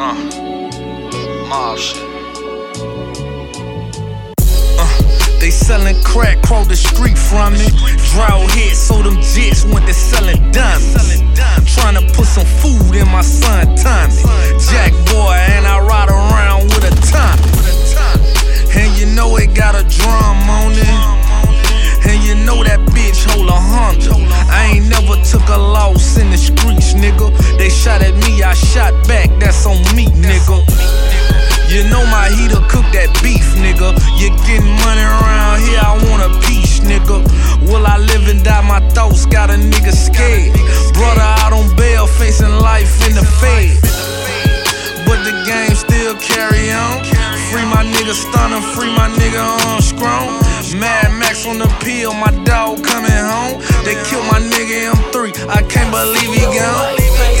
Mob shit. They sellin' crack, cross the street from me. Drought hit, so them jits went to sellin' diamonds. Tryna put some food in my son Tommy. Jack boy, and I ride around with a Tommy. And you know it got a drum on it. And you know that bitch hold a Honda. I ain't never took a loss in the streets, nigga. They shot at me, I shot back, that's on me, nigga. You know my heater cook that beef, nigga. You getting money around here, I want a piece, nigga. Will I live and die? My thoughts got a nigga scared. Brother out on bail, facing life in the Fed. But the game still carry on. Free my nigga Stunner, free my nigga Armstrong. Mad Max on the pill, my dog coming home. They killed my nigga M3, I can't believe he gone.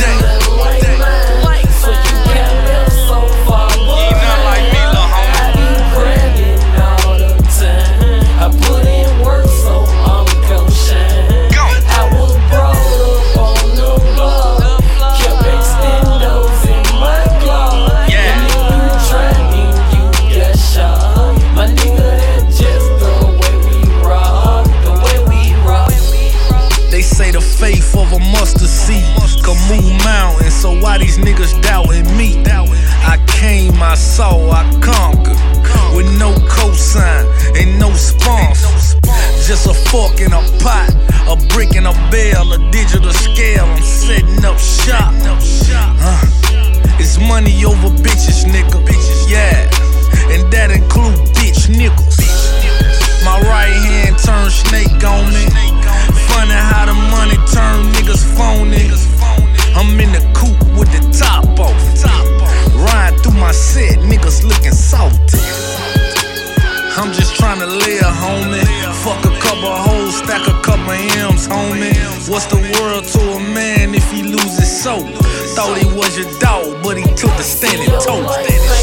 Faith of a mustard seed can move mountains, so why these niggas doubting me? I came, I saw, I conquered, with no cosign and no sponsor. Just a fork in a pot, a brick in a bell, a digital scale, I'm setting up shop. It's money over bitches, nigga, yeah, and that include bitch niggas. My right hand turned snake on me. Funny how the money turn niggas phony. I'm in the coupe with the top off. Riding through my set, niggas looking salty. I'm just tryna live, homie. Fuck a couple hoes, stack a couple M's, homie. What's the world to a man if he loses soul? Thought he was your dog, but he took the standing toe.